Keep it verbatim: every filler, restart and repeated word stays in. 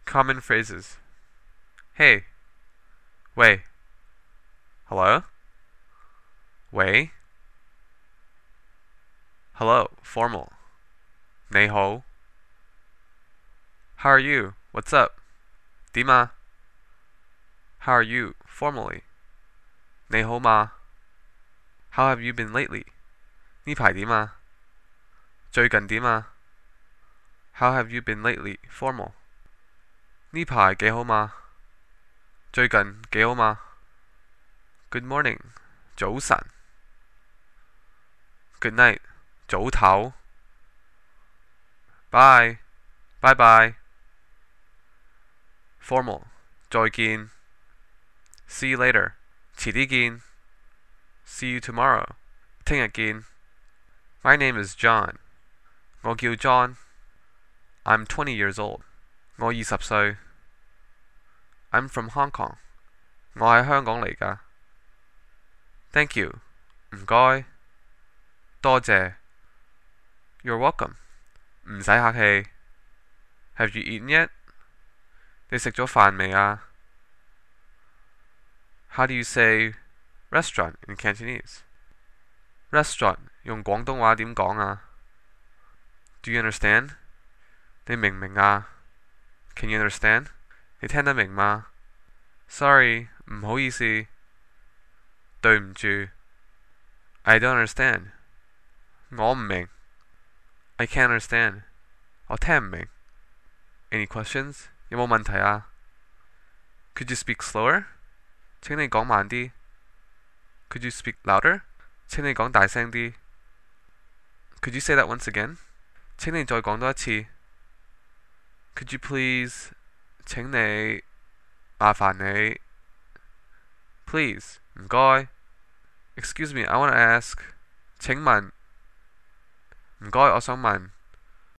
Common phrases. Hey. 喂. Hello? 喂. Hello, formal. 你好. How are you? What's up? 點啊? How are you, formally? 你好嗎? How have you been lately? 呢排點啊? 最近點啊? How have you been lately, formal? 呢排幾好嗎? 最近幾好嗎? Good morning, 早晨. Good night, 早唞. Bye, bye bye. Formal, 再見. See you later, 遲啲見. See you tomorrow, 聽日見. My name is John. 我叫 John. I'm twenty years old. 我二十歲. I'm from Hong Kong. 我喺香港嚟㗎. Thank you. 唔該. 多謝. You're welcome. 唔使客氣. Have you eaten yet? 你食咗飯未啊? How do you say restaurant in Cantonese? Restaurant 用廣東話點講啊? Do you understand? 你明唔明啊? Can you understand? 你聽得明嗎? Sorry, 唔好意思. 對唔住. I don't understand. 我唔明. I can't understand. 我聽唔明. Any questions? 有冇問題啊? Could you speak slower? 請你講慢啲. Could you speak louder? 請你講大聲啲. Could you say that once again? 請你再講多一次. Could you please? 請你麻煩你. Please, 唔該. Excuse me, I want to ask. 請問. 唔該，我想問.